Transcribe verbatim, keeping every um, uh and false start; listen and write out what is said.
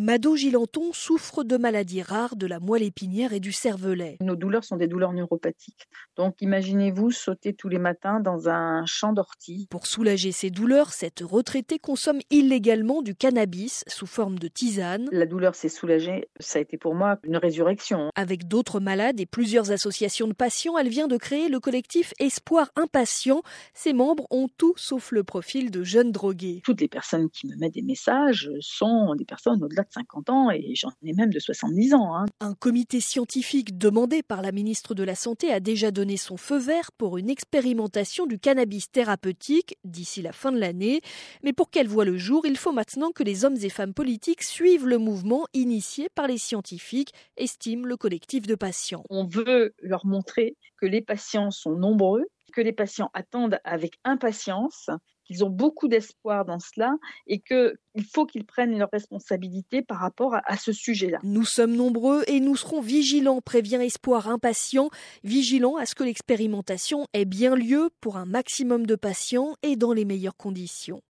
Mado Gilanton souffre de maladies rares de la moelle épinière et du cervelet. Nos douleurs sont des douleurs neuropathiques. Donc imaginez-vous sauter tous les matins dans un champ d'orties. Pour soulager ses douleurs, cette retraitée consomme illégalement du cannabis sous forme de tisane. La douleur s'est soulagée, ça a été pour moi une résurrection. Avec d'autres malades et plusieurs associations de patients, elle vient de créer le collectif Espoir Impatient. Ses membres ont tout sauf le profil de jeunes drogués. Toutes les personnes qui me mettent des messages sont des personnes au-delà de cinquante ans et j'en ai même de soixante-dix ans. Hein. Un comité scientifique demandé par la ministre de la Santé a déjà donné son feu vert pour une expérimentation du cannabis thérapeutique d'ici la fin de l'année. Mais pour qu'elle voie le jour, il faut maintenant que les hommes et femmes politiques suivent le mouvement initié par les scientifiques, estime le collectif de patients. On veut leur montrer que les patients sont nombreux, que les patients attendent avec impatience, qu'ils ont beaucoup d'espoir dans cela et qu'il faut qu'ils prennent leurs responsabilités par rapport à, à ce sujet-là. Nous sommes nombreux et nous serons vigilants, prévient Espoir Impatient, vigilants à ce que l'expérimentation ait bien lieu pour un maximum de patients et dans les meilleures conditions.